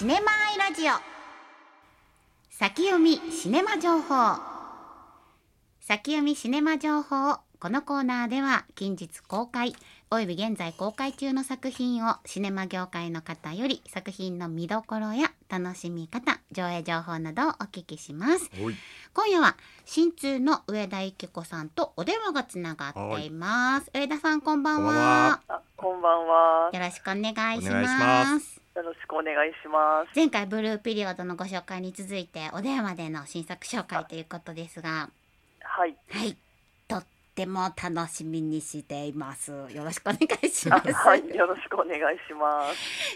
シネマアイラジオ先読みシネマ情報。先読みシネマ情報。このコーナーでは近日公開および現在公開中の作品をシネマ業界の方より作品の見どころや楽しみ方、上映情報などをお聞きします。今夜は新通の上田由紀子さんとお電話がつながっています。上田さん、こんばんは。 こんばんは。 よろしくお願いします。 よろしくお願いします。 前回ブルーピリオドのご紹介に続いてお電話での新作紹介ということですが、はい、とっても楽しみにしています。よろしくお願いします。 はい、よろしくお願いします。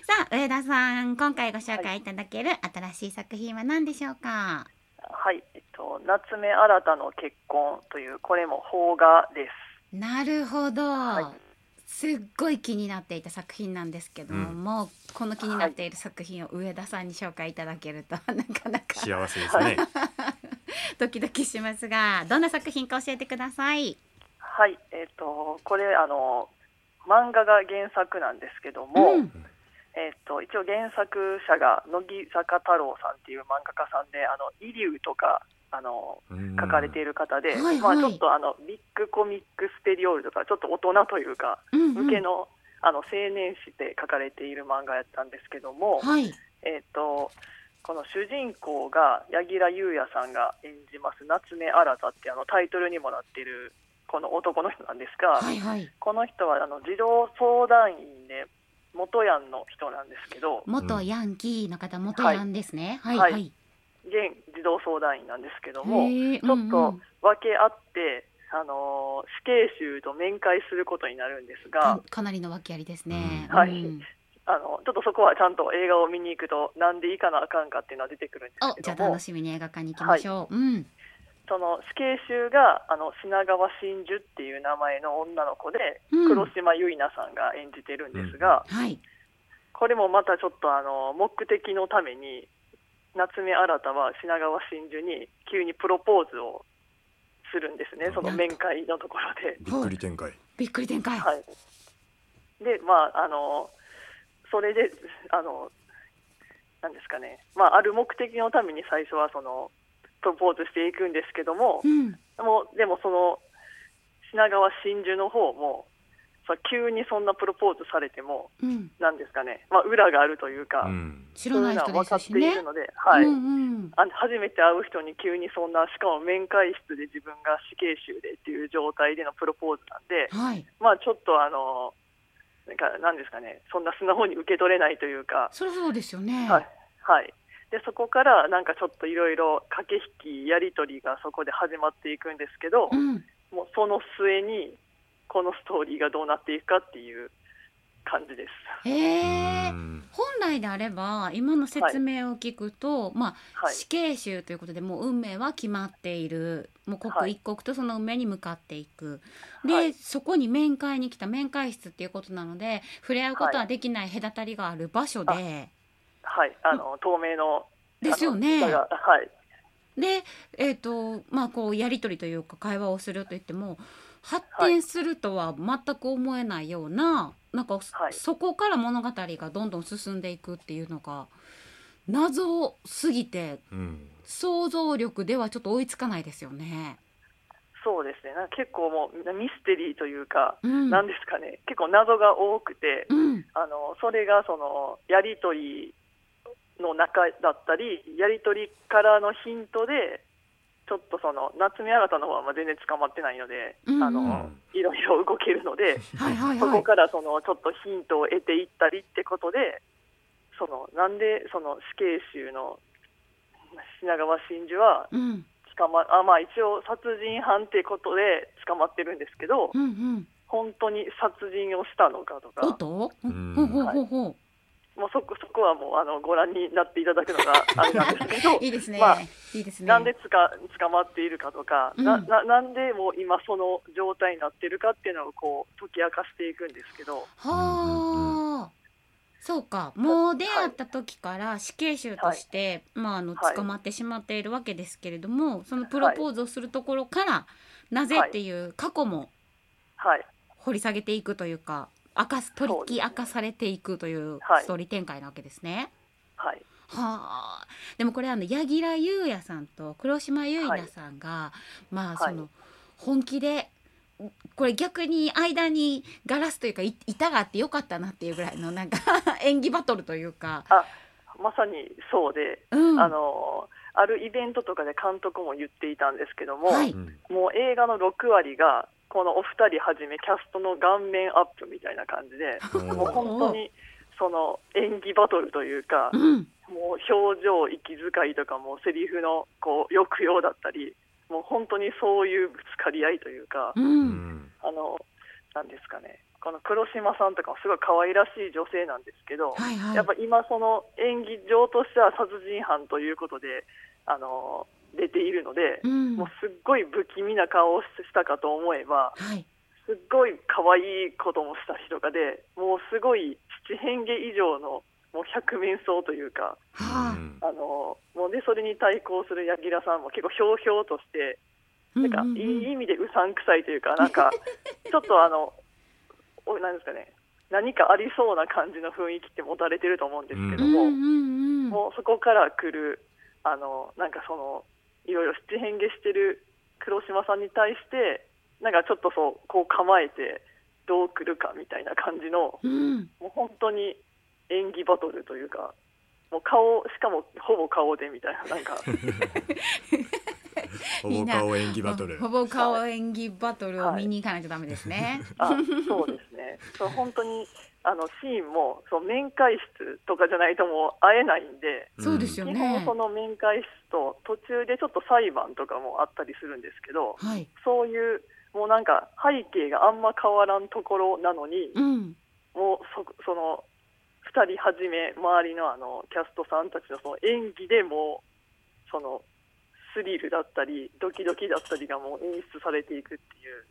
さあ、上田さん、今回ご紹介いただける新しい作品は何でしょうか？ はい、夏目新の結婚という、これも邦画です。 なるほど、すっごい気になっていた作品なんですけども、この気になっている作品を上田さんに紹介いただけるとなかなか幸せですね。 ドキドキしますが、どんな作品か教えてください。 はい、これ漫画が原作なんですけども、一応原作者が乃木坂太郎さんっていう漫画家さんで、イリュウとか書かれている方で、ちょっとビッグコミックスペリオールとかちょっと大人というか、向けの青年誌で書かれている漫画やったんですけども、この主人公が柳楽優弥さんが演じます夏目新ってタイトルにもなっているこの男の人なんですが、この人は児童相談員で元ヤンの人なんですけど、 元ヤンキーの方、元ヤンですね。 現児童相談員なんですけども、ちょっと訳あって死刑囚と面会することになるんですが、 かなりの訳ありですね。 ちょっとそこはちゃんと映画を見に行くとなんで行かなあかんかっていうのは出てくるんですけども、 じゃあ楽しみに映画館に行きましょう。 その死刑囚が品川真珠っていう名前の女の子で、黒島結菜さんが演じてるんですが、これもまたちょっと目的のために夏目新は品川真珠に急にプロポーズをするんですね、その面会のところで。 びっくり展開。 で、それでなんですかね、ある目的のために最初はそのプロポーズしていくんですけども、でもその品川真珠の方も急にそんなプロポーズされても、なんですかね、裏があるというか、 知らない人ですしね。 分かっているので、初めて会う人に急にそんな、しかも面会室で自分が死刑囚でっていう状態でのプロポーズなんで、ちょっとなんですかね、そんな素直に受け取れないというか。 そうですよね。 でそこからなんかちょっといろいろ駆け引きやり取りがそこで始まっていくんですけど、もうその末にこのストーリーがどうなっていくかっていう感じです。 本来であれば今の説明を聞くと、死刑囚ということでもう運命は決まっている、もう刻一刻とその運命に向かっていく、で、そこに面会に来た面会室っていうことなので触れ合うことはできない隔たりがある場所で、 透明のですよね。で、こうやり取りというか会話をするといっても発展するとは全く思えないような、なんかそこから物語がどんどん進んでいくっていうのが謎すぎて、想像力ではちょっと追いつかないですよね。 そうですね、結構もうミステリーというか、なんですかね、結構謎が多くて、それがそのやり取りの中だったり、やり取りからのヒントでちょっとその夏目新の方は全然捕まってないので、いろいろ動けるので、そこからそのちょっとヒントを得ていったりってことで、なんでその死刑囚の品川真珠は一応殺人犯ってことで捕まってるんですけど、本当に殺人をしたのかとか、もうそこはもうご覧になっていただくのがあれなんですけどいいですね、 なんで捕まっているかとか、なんでもう今その状態になっているかっていうのをこう解き明かしていくんですけど、 そうか、もう出会った時から死刑囚として、捕まってしまっているわけですけれども、そのプロポーズをするところからなぜっていう過去も掘り下げていくというか、取り明かされていくというストーリー展開なわけですね。 はあ、でもこれ柳楽優弥さんと黒島結菜さんが、まあその本気でこれ逆に間にガラスというか板があってよかったなっていうぐらいのなんか演技バトルというか。 まさにそうで、あるイベントとかで監督も言っていたんですけども、もう映画の6割がこのお二人はじめキャストの顔面アップみたいな感じでもう本当にその演技バトルというか、もう表情息遣いとかもセリフのこう抑揚だったり、もう本当にそういうぶつかり合いというか、なんですかね、この黒島さんとかもすごい可愛らしい女性なんですけど、やっぱ今その演技上としては殺人犯ということで出ているので、もうすっごい不気味な顔をしたかと思えば、すっごい可愛いこともした人がで、もうすごい七変化以上のもう百面相というか、もうでそれに対抗する柳楽さんも結構ひょうひょうとして、なんかいい意味でうさんくさいというか、なんかちょっとなんですかね、何かありそうな感じの雰囲気って持たれてると思うんですけども、もうそこから来るなんかそのいろいろ七変化してる黒島さんに対してなんかちょっとそうこう構えてどう来るかみたいな感じの、もう本当に演技バトルというか、もうしかもほぼ顔でみたいな、なんかほぼ顔演技バトル、 ほぼ顔演技バトルを見に行かないとダメですね。 そうですね。そう本当にシーンもそう面会室とかじゃないともう会えないんで、 そうですよね。 基本その面会室と途中でちょっと裁判とかもあったりするんですけど、そういうもうなんか背景があんま変わらんところなのに、もうその2人はじめ周りのキャストさんたちのその演技でもうそのスリルだったりドキドキだったりがもう演出されていくっていう。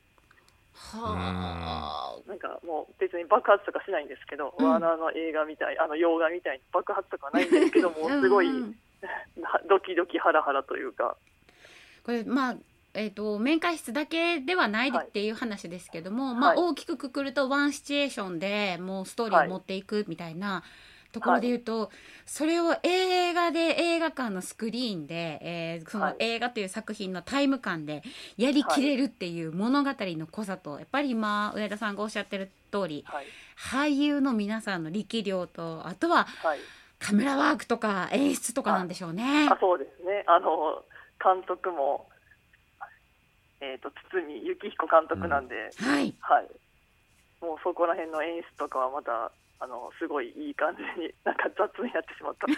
なんかもう別に爆発とかしないんですけど、ワーナーの映画みたい洋画みたいに爆発とかないんですけどもすごいドキドキハラハラというか、 これまあ面会室だけではないっていう話ですけども、まあ大きくくくるとワンシチュエーションでもうストーリーを持っていくみたいなところで言うと、それを映画館のスクリーンで、その映画という作品のタイム感でやりきれるっていう物語の濃さと、やっぱり今上田さんがおっしゃってる通り、俳優の皆さんの力量と、あとはカメラワークとか演出とかなんでしょうね。 そうですね。監督も堤幸彦監督なんで、もうそこら辺の演出とかはまたすごいいい感じに、なんか雑になってしまった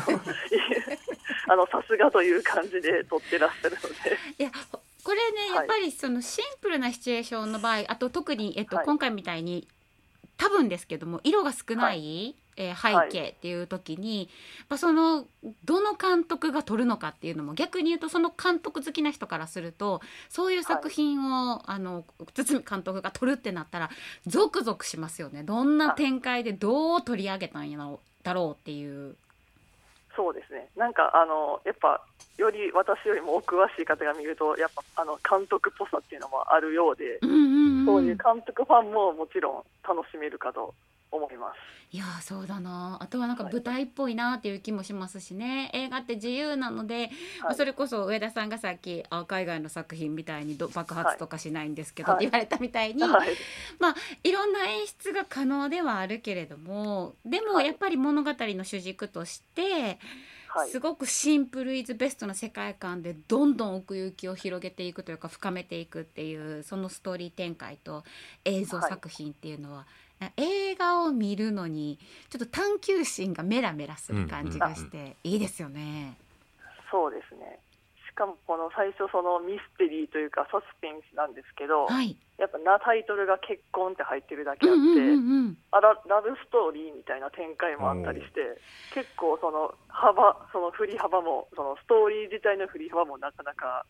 さすがという感じで撮ってらっしゃるので、 いやこれね、やっぱりそのシンプルなシチュエーションの場合、あと特に、今回みたいに多分ですけども色が少ない、背景っていう時に、そのどの監督が撮るのかっていうのも、逆に言うとその監督好きな人からすると、そういう作品を、堤監督が撮るってなったらゾクゾクしますよね。どんな展開でどう取り上げたんやだろうっていう。 そうですね。なんかやっぱより私よりもお詳しい方が見ると、やっぱ監督っぽさっていうのもあるようで、そういう監督ファンももちろん楽しめるかと思います。 いやそうだな。あとはなんか舞台っぽいなっていう気もしますしね。映画って自由なので、それこそ上田さんがさっき海外の作品みたいに爆発とかしないんですけどって言われたみたいに、いろんな演出が可能ではあるけれども、でもやっぱり物語の主軸としてすごくシンプルイズベストな世界観でどんどん奥行きを広げていくというか深めていくっていう、そのストーリー展開と映像作品っていうのは、映画を見るのにちょっと探求心がメラメラする感じがしていいですよね。 そうですね。しかもこの最初そのミステリーというかサスペンスなんですけど、やっぱタイトルが結婚って入ってるだけあって、ラブストーリーみたいな展開もあったりして、結構その振り幅も、そのストーリー自体の振り幅もなかなか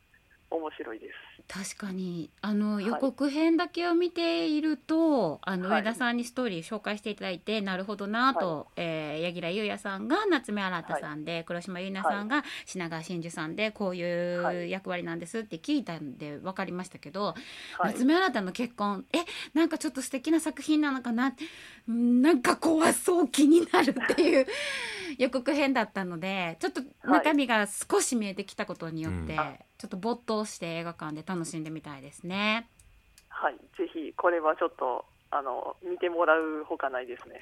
面白いです。 確かに予告編だけを見ていると、上田さんにストーリー紹介していただいて、なるほどなと、柳楽優弥さんが夏目新さんで、黒島結菜さんが品川真珠さんで、こういう役割なんですって聞いたんで分かりましたけど、夏目新の結婚なんかちょっと素敵な作品なのかな、なんか怖そう気になるっていう予告編だったので、ちょっと中身が少し見えてきたことによって、ちょっと没頭して映画館で楽しんでみたいですね。 はい、ぜひこれはちょっと見てもらうほかないですね。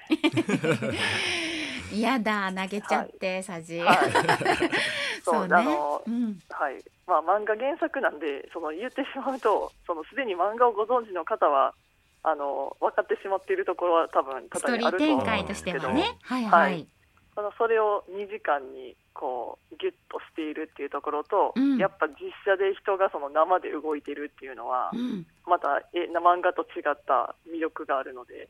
やだ、投げちゃって、さじ。 そうね。まあ漫画原作なんで、言ってしまうと、すでに漫画をご存知の方は分かってしまっているところは多分ストーリー展開としてはね。 それを2時間にこうギュッとしているっていうところと、やっぱ実写で人が生で動いてるっていうのは、また漫画と違った魅力があるので、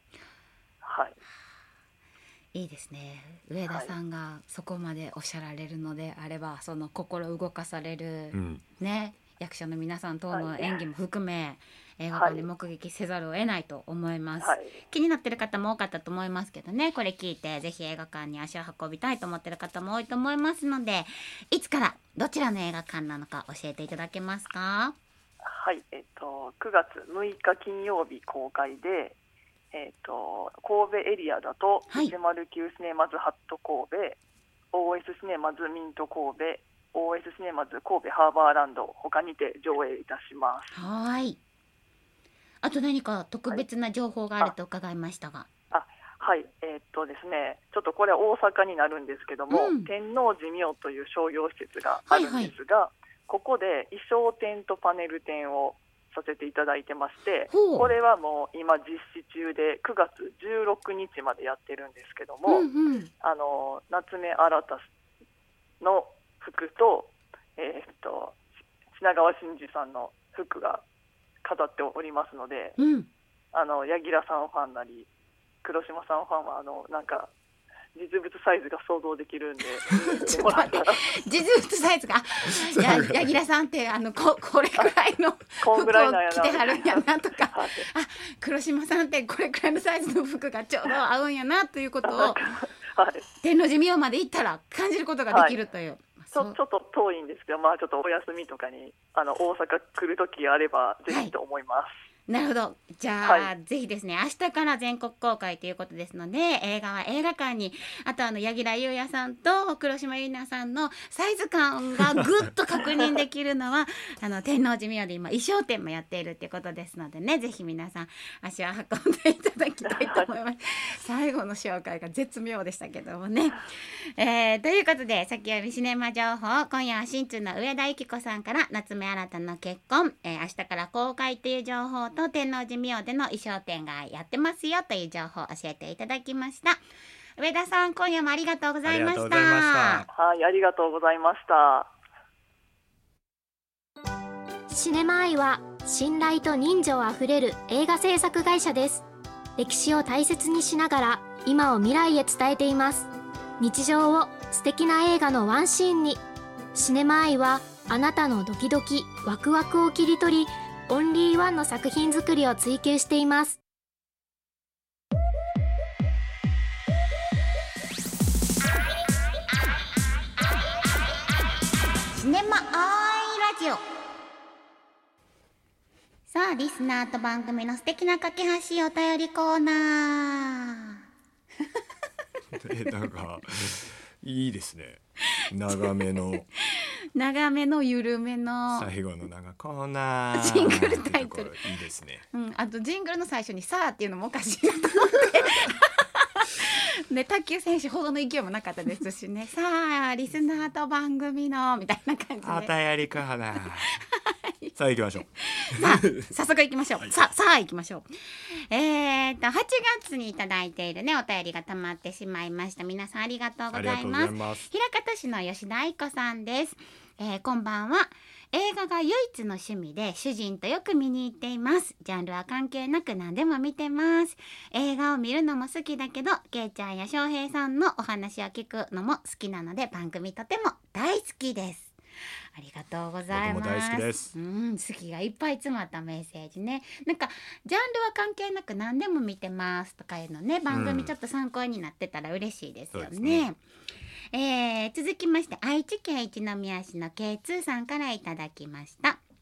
いいですね。上田さんがそこまでおっしゃられるのであれば、心動かされる、役者の皆さん等の演技も含め、映画館で目撃せざるを得ないと思います。気になってる方も多かったと思いますけどね、これ聞いてぜひ映画館に足を運びたいと思ってる方も多いと思いますので、いつからどちらの映画館なのか教えていただけますか？ はい、9月6日金曜日公開で、神戸エリアだと109シネマズハット神戸、OS シネマズミント神戸、OS シネマズ神戸ハーバーランド他にて上映いたします。 はい。あと何か特別な情報があると伺いましたが。 ですね、ちょっとこれは大阪になるんですけども、天王寺ミオという商業施設があるんですが、ここで衣装展とパネル展をさせていただいてまして、これはもう今実施中で9月16日までやってるんですけども、夏目新の服と、品川真珠さんの服が飾っておりますので、柳楽さんファンなり黒島さんファンはなんか実物サイズが想像できるんでちょっと待って、実物サイズが柳楽さんってこれくらいの服を着てはるんやなとか、黒島さんってこれくらいのサイズの服がちょうど合うんやなということを、天王寺ミオまで行ったら感じることができるという。 ちょっと遠いんですけど、ちょっとお休みとかに大阪来るときあればぜひと思います。 なるほど。じゃあ、ぜひですね、明日から全国公開ということですので、映画は映画館に、あと柳楽優弥さんと黒島結菜さんのサイズ感がぐっと確認できるのは天王寺ミオで今衣装展もやっているっていうことですのでね、ぜひ皆さん足を運んでいただきたいと思います最後の紹介が絶妙でしたけどもね、ということで先読みシネマ情報、今夜は新通の上田由紀子さんから夏目新の結婚、明日から公開という情報と天王寺ミオでの衣装展がやってますよという情報を教えていただきました。上田さん、今夜もありがとうございました。 はい、ありがとうございました。 シネマアイは信頼と人情あふれる映画制作会社です。歴史を大切にしながら今を未来へ伝えています。日常を素敵な映画のワンシーンに。シネマアイはあなたのドキドキワクワクを切り取り、オンリーワンの作品作りを追求しています。 シネマアイラジオ。さあ、リスナーと番組の素敵な架け橋お便りコーナーなんかいいですね。長めの緩めの最後のコーナージングルタイトルいいですね。 あとジングルの最初にさあっていうのもおかしいなと思ってね、卓球選手ほどの勢いもなかったですしねさあリスナーと番組のみたいな感じでお便りコーナーさあ行きましょう。 さあ早速行きましょう。さあ行きましょう。8月にいただいているねお便りが溜まってしまいました。皆さんありがとうございます。枚方市の吉田愛子さんです。こんばんは。映画が唯一の趣味で主人とよく見に行っています。ジャンルは関係なく何でも見てます。映画を見るのも好きだけど、けいちゃんや翔平さんのお話を聞くのも好きなので番組とても大好きです。 ありがとうございます。 僕も大好きです。 好きがいっぱい詰まったメッセージね。なんかジャンルは関係なく何でも見てますとかいうのね、番組ちょっと参考になってたら嬉しいですよそうですね。 ね。 続きまして愛知県一宮市の K2 さんからいただきました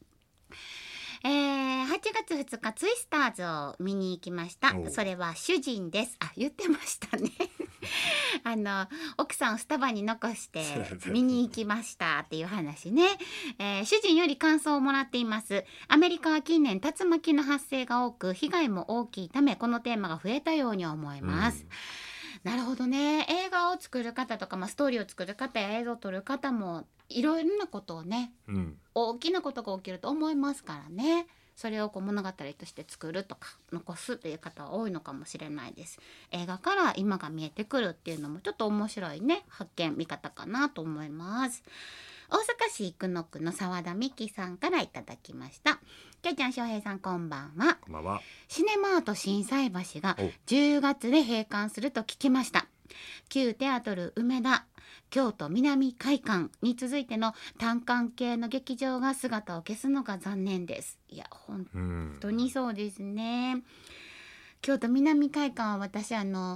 。8月2日ツイスターズを見に行きました。それは主人です。言ってましたね奥さんをスタバに残して見に行きましたっていう話ね。主人より感想をもらっています。アメリカは近年竜巻の発生が多く被害も大きいため、このテーマが増えたように思います。なるほどね。映画を作る方とか、ストーリーを作る方や映像を撮る方もいろいろなことをね、大きなことが起きると思いますからね。それを物語として作るとか残すという方は多いのかもしれないです。映画から今が見えてくるっていうのもちょっと面白いね、発見見方かなと思います。大阪市生野区の澤田美希さんからいただきました。けいちゃん、翔平さん、こんばんは。 こんばんは。 シネマート心斎橋が10月で閉館すると聞きました。旧テアトル梅田、京都南会館に続いての単館系の劇場が姿を消すのが残念です。いや本当にそうですね。京都南会館は私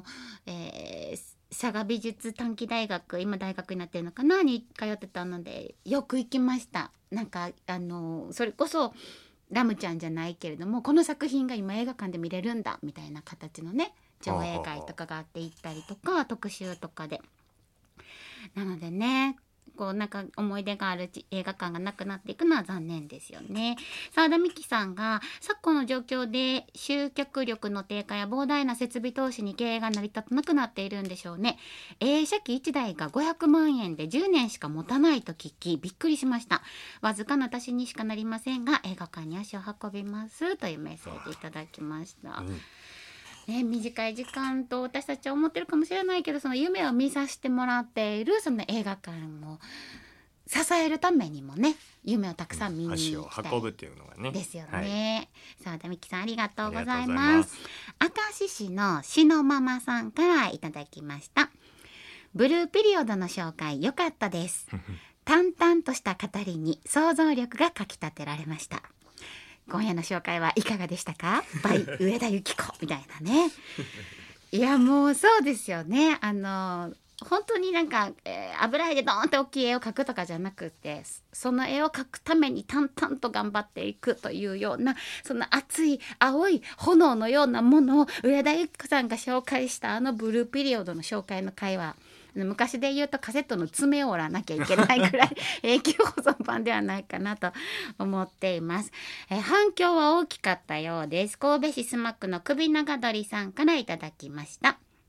佐賀美術短期大学、今大学になってるのかなに通ってたのでよく行きました。なんかそれこそラムちゃんじゃないけれども、この作品が今映画館で見れるんだみたいな形のね上映会とかがあって行ったりとか特集とかで、なのでね、なんか思い出がある映画館がなくなっていくのは残念ですよね。澤田美希さんが昨今の状況で集客力の低下や膨大な設備投資に経営が成り立たなくなっているんでしょうね。映写機1台が500万円で10年しか持たないと聞きびっくりしました。わずかな足しにしかなりませんが映画館に足を運びますというメッセージいただきました。短い時間と私たちは思ってるかもしれないけど、その夢を見させてもらっているその映画館を支えるためにもね、夢をたくさん見に行きたい、 足を運ぶっていうのがねですよね。澤田美希さん、ありがとうございます。明石市のしのママさんからいただきました。ブルーピリオドの紹介良かったです淡々とした語りに想像力がかきたてられました。今夜の紹介はいかがでしたかby 上田由紀子みたいなねいやもうそうですよね。本当になんか、油絵でドーンって大きい絵を描くとかじゃなくて、その絵を描くために淡々と頑張っていくというような、その熱い青い炎のようなものを上田由紀子さんが紹介したブルーピリオドの紹介の会話、昔で言うとカセットの爪を折らなきゃいけないぐらい永久保存版ではないかなと思っています。反響は大きかったようです。神戸市スマックの首長鳥さんからいただきました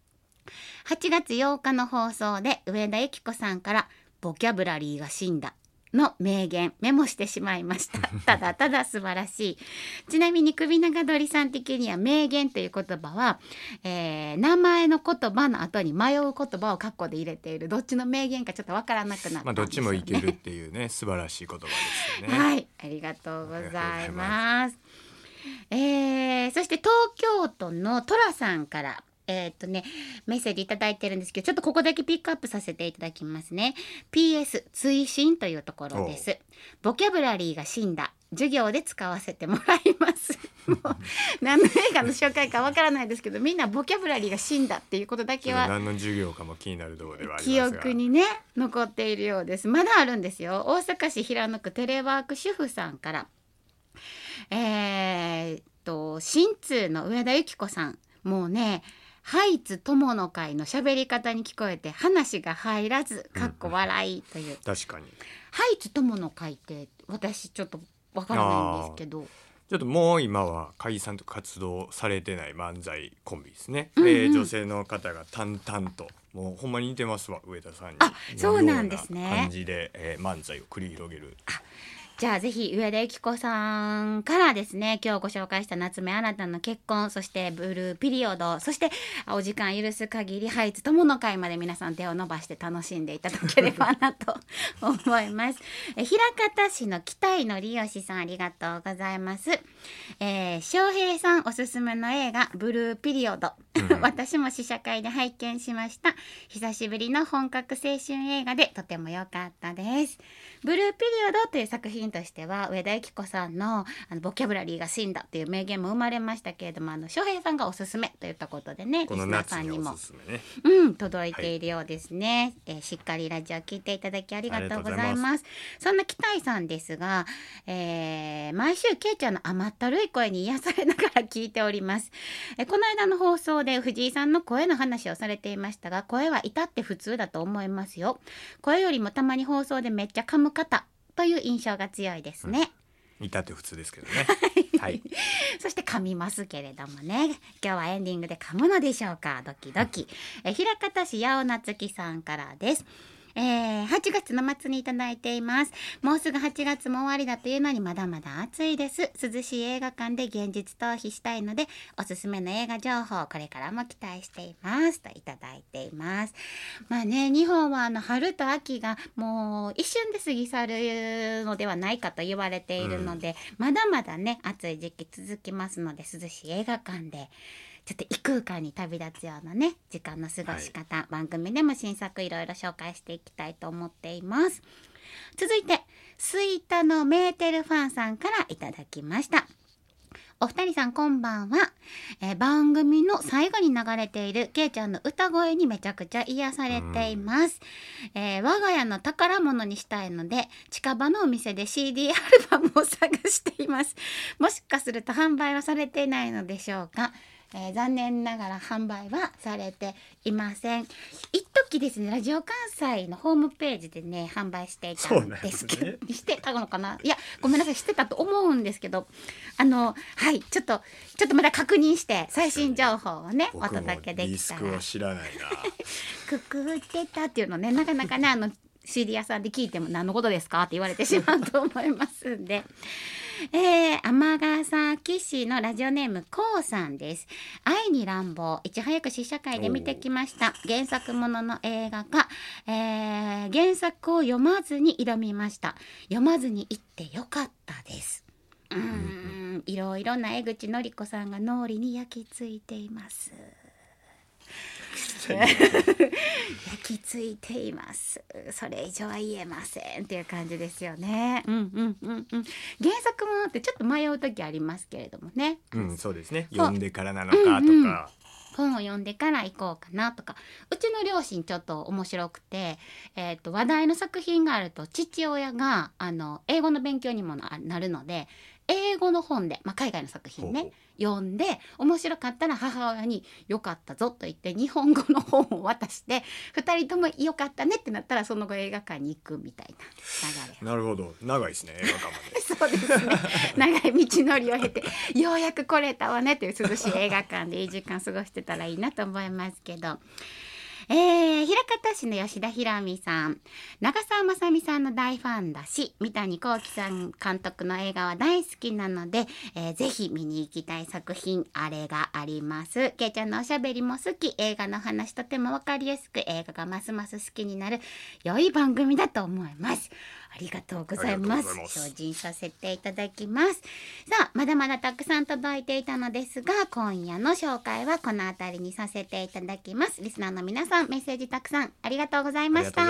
。8月8日の放送で上田由紀子さんからボキャブラリーが死んだの名言メモしてしまいましたただただ素晴らしい。ちなみに首長鳥さん的には名言という言葉は、名前の言葉の後に迷う言葉を括弧で入れている、どっちの名言かちょっとわからなくなったんですよね。 どっちもいけるっていうね素晴らしい言葉ですよねはい、ありがとうございます。そして東京都のトラさんからメッセージいただいてるんですけど、ちょっとここだけピックアップさせていただきますね。 PS 追伸というところです。ボキャブラリーが死んだ、授業で使わせてもらいますもう何の映画の紹介かわからないですけど、みんなボキャブラリーが死んだっていうことだけは何の授業かも気になるところではありますが、 記憶にね残っているようです。まだあるんですよ。大阪市平野区テレワーク主婦さんから、新通の上田由紀子さん、もうねハイツ友の会の喋り方に聞こえて話が入らずかっこ笑いという、 確かにハイツ友の会って私ちょっとわからないんですけど、 ちょっともう今は解散と活動されてない漫才コンビですね。女性の方が淡々と、もうほんまに似てますわ上田さんに。 そうなんですね。 感じで、漫才を繰り広げる。 じゃあぜひ上田由紀子さんからですね、今日ご紹介した夏目新たの結婚、そしてブルーピリオド、そしてお時間許す限りハイツ友の会まで皆さん手を伸ばして楽しんでいただければなと思います。枚方市の北井のりよしさん、ありがとうございます。翔平さんおすすめの映画ブルーピリオド、 私も試写会で拝見しました。久しぶりの本格青春映画でとても良かったです。ブルーピリオドという作品としては上田由紀子さんのボキャブラリーが死んだという名言も生まれましたけれども、翔平さんがおすすめといったことでね、 この夏におすすめね、 届いているようですね、しっかりラジオ聞いていただきありがとうございます。そんな北井さんですが、毎週ケイちゃんの甘ったるい声に癒されながら聞いております。この間の放送で藤井さんの声の話をされていましたが、声は至って普通だと思いますよ。声よりもたまに放送でめっちゃ噛む方という印象が強いですね。 至って普通ですけどねはい、 そして噛みますけれどもね、今日はエンディングで噛むのでしょうか。ドキドキ。枚方市八尾夏樹さんからです。8月の末にいただいています。もうすぐ8月も終わりだというのにまだまだ暑いです。涼しい映画館で現実逃避したいので、おすすめの映画情報これからも期待していますといただいています。まあね、日本は春と秋がもう一瞬で過ぎ去るのではないかと言われているので、まだまだね暑い時期続きますので、涼しい映画館でちょっと異空間に旅立つようなね時間の過ごし方、番組でも新作いろいろ紹介していきたいと思っています。続いてスイタのメーテルファンさんからいただきました。お二人さんこんばんは。番組の最後に流れているケイちゃんの歌声にめちゃくちゃ癒されています。我が家の宝物にしたいので近場のお店で CD アルバムを探しています。もしかすると販売はされていないのでしょうか。残念ながら販売はされていません。一時ですね、ラジオ関西のホームページでね販売していたんですけど、ね、してたのかな、いやごめんなさい、してたと思うんですけど、はいちょっとまだ確認して最新情報をねお届けできたら。 リスクを知らないなくくってたっていうのね、なかなかねCD 屋さんで聞いても何のことですかって言われてしまうと思いますんで。尼崎市のラジオネームこうさんです。愛に乱暴、いち早く試写会で見てきました。原作ものの映画化、原作を読まずに挑みました。読まずに行ってよかったです。いろいろな江口のり子さんが脳裏に焼き付いています焼き付いています。それ以上は言えませんっていう感じですよね。原作ものってちょっと迷う時ありますけれどもね。 そうですね。読んでからなのかとか、 本を読んでから行こうかなとか。うちの両親ちょっと面白くて、話題の作品があると父親が英語の勉強にもなるので、英語の本で、海外の作品ね読んで面白かったら母親によかったぞと言って日本語の本を渡して、2人ともよかったねってなったらその後映画館に行くみたいな流れ。 なるほど、長いですね映画館までそうですね、長い道のりを経てようやく来れたわねという涼しい映画館でいい時間過ごしてたらいいなと思いますけど。枚方市の吉田博美さん、長澤まさみさんの大ファンだし、三谷幸喜さん監督の映画は大好きなので、ぜひ見に行きたい作品あれがあります。けいちゃんのおしゃべりも好き、映画の話とてもわかりやすく、映画がますます好きになる良い番組だと思います。ありがとうございます。精進させていただきます。さあ、まだまだたくさん届いていたのですが、今夜の紹介はこのあたりにさせていただきます。リスナーの皆さん、メッセージたくさんありがとうございました。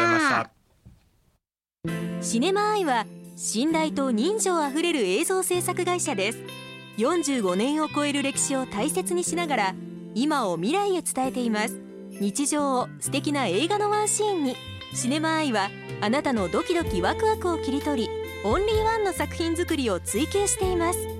シネマアイは信頼と人情あふれる映像制作会社です。45年を超える歴史を大切にしながら、今を未来へ伝えています。日常を素敵な映画のワンシーンに。シネマアイはあなたのドキドキワクワクを切り取り、オンリーワンの作品作りを追求しています。